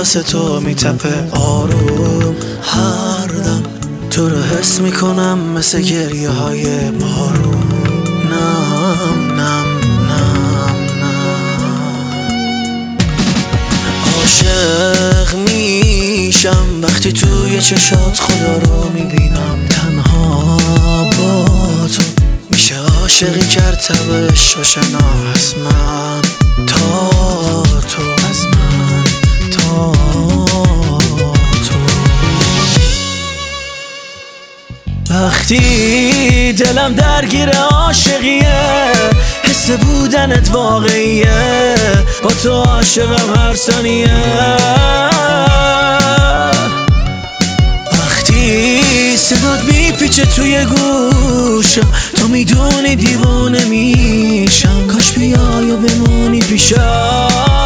واسه تو میتپه آروم. هر دم تو رو حس میکنم مثل گریه های بارون. نم نم نم نم. عاشق میشم وقتی توی چشات خدا رو میبینم. تنها با تو میشه عاشقی کرد تبش و شنا از من تا تو، از من تا تو. وقتی دلم درگیر عاشقیه، حس بودنت واقعیه، با تو عاشقم هر ثانیه. وقتی صدات میپیچه توی گوشم، تو میدونی دیوانه میشم. کاش بیای و بمونی پیشم.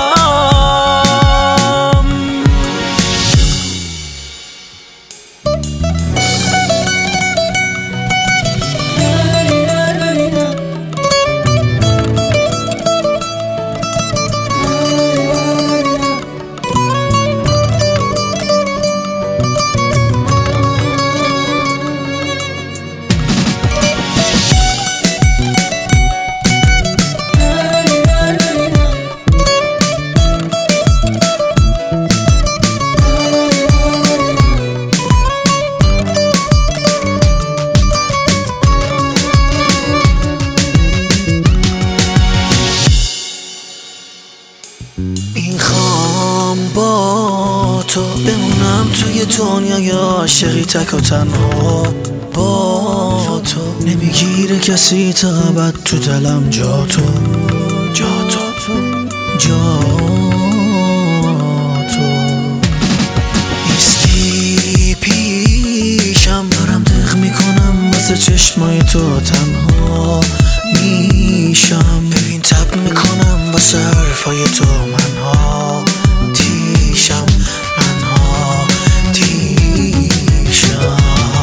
میخوام با تو بمونم توی دنیای عاشقی، تک و تنها با تو. نمیگیره کسی تا ابد تو دلم جا تو، جا تو، جا تو. نیستی پیشم، دارم دق میکنم واسه چشمای تو. تنها میشم، ببین تب میکنم واسه حرفای تو. منها تیشم، منها تیشم.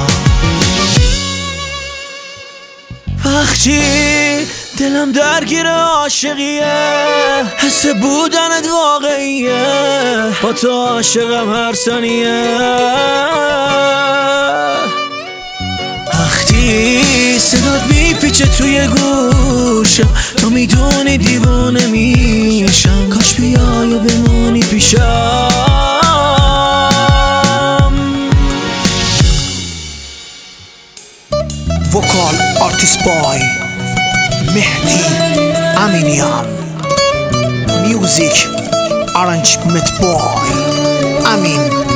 وقتی دلم درگیر عاشقیه، حس بودنت واقعیه، با تو عاشقم هر ثانیه. وقتی صدات میپیچه توی گوشم، تو میدونی دیوانه میشم. کاش بیای و بمونی پیشم. وکال آرتیست بای مهدی امینیان. میوزیک آرنجمنت بای امین.